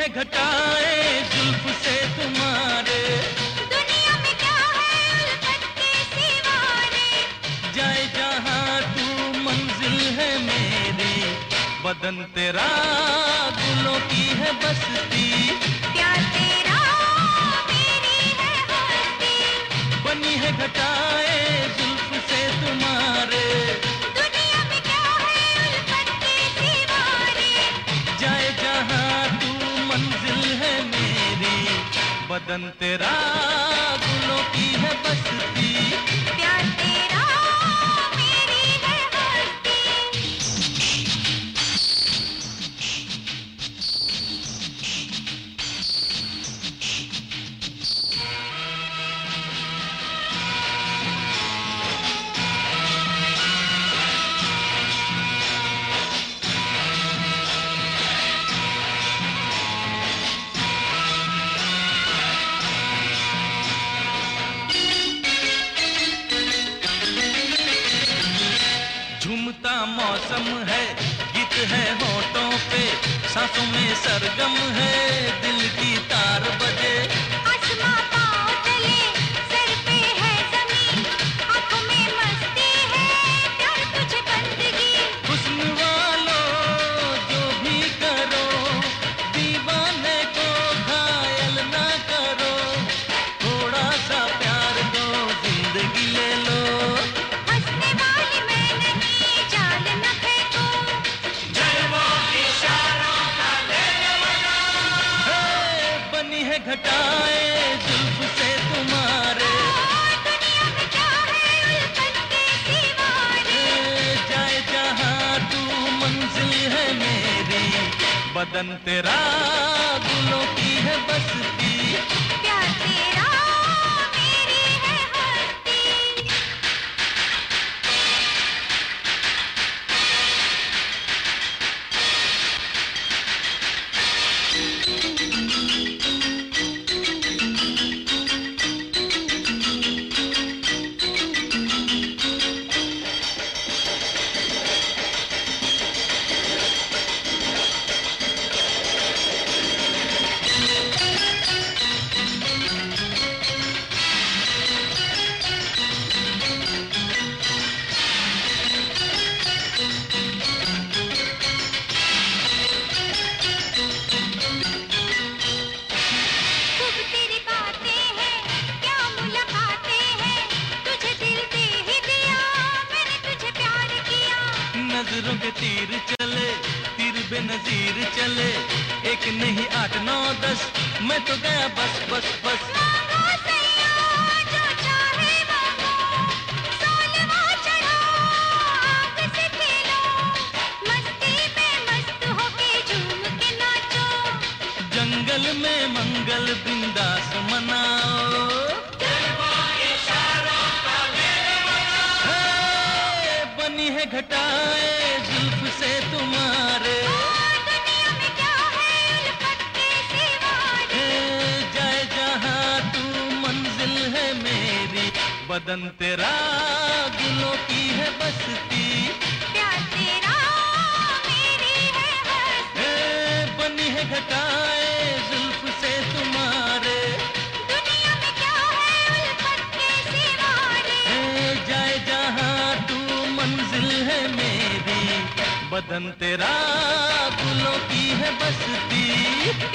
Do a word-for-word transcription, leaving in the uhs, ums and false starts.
है घटाए जुल्फ से तुम्हारे, दुनिया में क्या है उल्फत के सिवारे। जाए जहाँ तू मंजिल है मेरी, बदन तेरा गुलों की है बस्ती, प्यार तेरा मेरी है हस्ती। बनी है घटाए जुल्फ से तुम्हारे, दुनिया में क्या है उल्फत के सिवारे। जाए जहाँ तू मंजिल है मेरी, बदन तेरा गुलों की है बस्ती, प्यार तेरा मेरी है हस्ती। झूमता मौसम है, गीत है होठों पे, सांसों में सरगम है, दिल की तार बजे। आसमां पाँव तले, सर पे है ज़मीं, आँखों में मस्ती है, प्यार तुझे बंदगी। हुस्न वालों जो भी करो, दीवाने को घायल ना करो, थोड़ा सा प्यार दो, जिंदगी ले लो। हंसने वाली मैं नहीं, जाल न फेंको। हे, बनी है घटाए जुल्फ से तुम्हारे, दुनिया में क्या है उल्फत के सिवारे। हे, जाए जहाँ तू मंजिल है मेरी, बदन तेरा गुलों की है बस्ती, प्यार तेरा मेरी है हस्ती। खूब तेरी बातें हैं, क्या मुलाकातें हैं, तुझे दिल दे ही दिया, मैंने तुझे प्यार किया। नजरों के तीर चले, तीर बेनजीर चले, एक नहीं आठ नौ दस, मैं तो गया बस बस बस। मांगो सैया जो चाहे मांगो, सोलवा चढ़ो आग से खेलो, मस्ती में मस्त होके झूम के नाचो। जंगल में मंगल बिंदास मनाओ, हे, बनी है घटाए जुल्फ से तुम्हारे, दुनिया में क्या है उल्फत के सिवारे। हे, जाए जहाँ तू मंजिल है मेरी, बदन तेरा गुलों की है बस्ती, प्यार तेरा मेरी है हस्ती। हे, बनी है घटाए जुल्फ से तुम्हारे, दुनिया में क्या है उल्फत के सिवारे। हे, जाए जहाँ तू मंजिल है मेरी, बदन तेरा गुलों की है बस्ती।